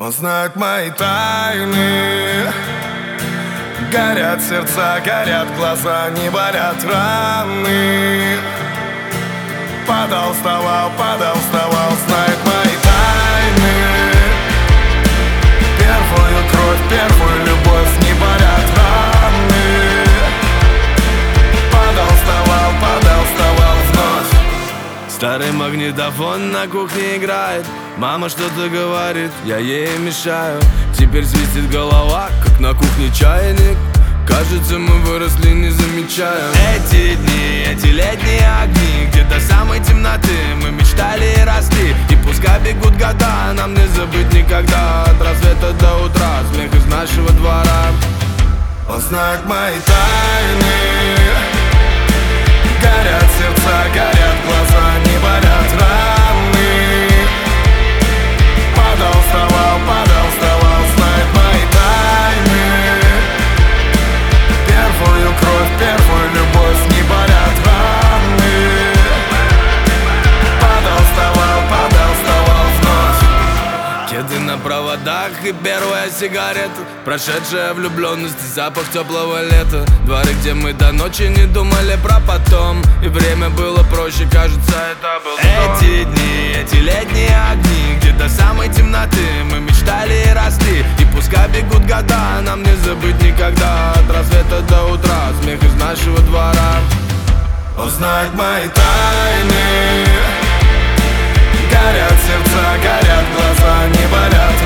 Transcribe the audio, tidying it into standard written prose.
Он знает мои тайны. Горят сердца, горят глаза, не болят раны. Падал, вставал, знает мои тайны. Первую кровь, первую любовь, не болят раны. Падал, вставал вновь. Старый магнитофон на кухне играет. Мама что-то говорит, я ей мешаю. Теперь свистит голова, как на кухне чайник. Кажется, мы выросли, не замечая. Эти дни, эти летние огни, где до самой темноты мы мечтали и росли. И пускай бегут года, нам не забыть никогда. От рассвета до утра, смех из нашего двора. Он знает мои тайны. Горят сердца, горят глаза, не болят раны. Падал, вставал, знает мои тайны. Первую кровь, первую любовь, не болят раны. Падал, вставал вновь. Кеды на проводах и первая сигарета. Прошедшая влюбленность и запах теплого лета. Дворы, где мы до ночи не думали про потом. И время было проще, кажется, это был эти дни, эти летние огни, где до самой темноты мы мечтали и росли. И пускай бегут года, нам не забыть никогда. От рассвета до утра, смех из нашего двора. Он знает мои тайны. Горят сердца, горят глаза, не болят